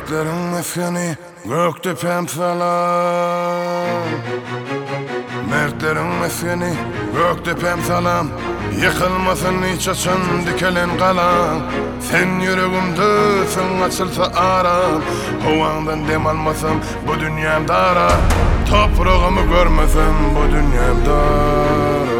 Mertlerin mefkeni Göktepem salam. Mertlerin mefkeni Göktepem salam. Yıkılmasın hiç açın dikelen kalan. Sen yüreğimde sen açılsa aram. Hovandan dem almasam bu dünyam dara. Toprağımı görmesem bu dünyam dara.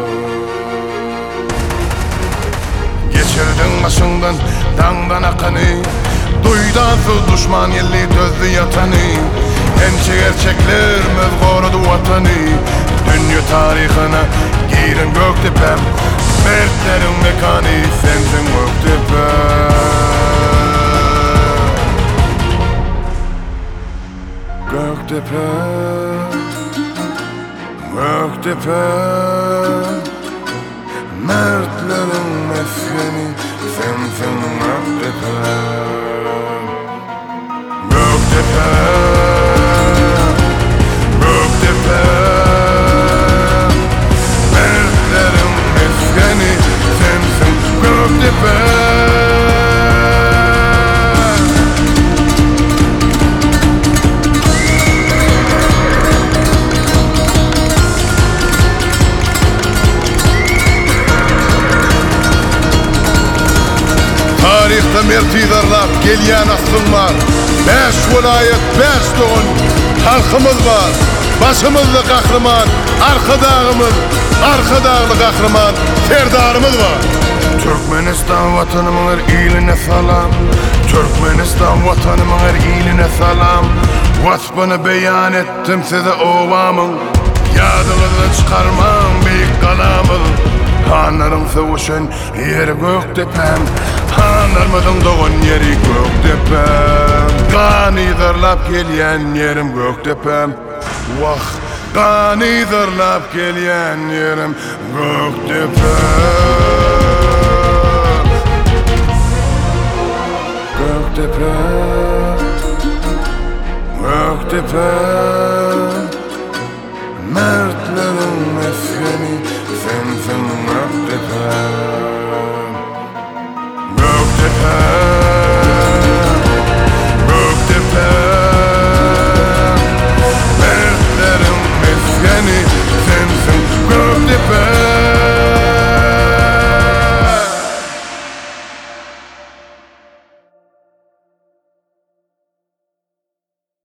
Geçirdin başından dağdan akanı. Duydansız düşman yelli dözdü yatanı. Ençe gerçekler mezgorudu vatanı. Dünya tarihine girin Göktepem. Mertlerin mekanı sensin Göktepem. Göktepem, Göktepem. Mertlerin mefkeni sensin Göktepem. Göktepem, Göktepem. Mertlerin mefkeni sensin Göktepem. Tarihte mertidarlar gelyen aslım var. 5 vilayet 5 doğun halkımız var. Başımızda kahraman, arka dağlı kahraman serdarımız var. Türkmenistan vatanımın iline salam. Türkmenistan vatanımın iline salam. Vasfını beyan ettim size ovamın. Yadınızı çıkarmam büyük kalamın. Hanlarım sevuşun yeri Göktepem. Hanlarımızın doğun yeri Göktepem. Gani zırlap gelyen yerim Göktepem. Vah, gani zırlap gelyen yerim Göktepem. Göktepem, Göktepem. Mertlerin mefkeni sensin Göktepem.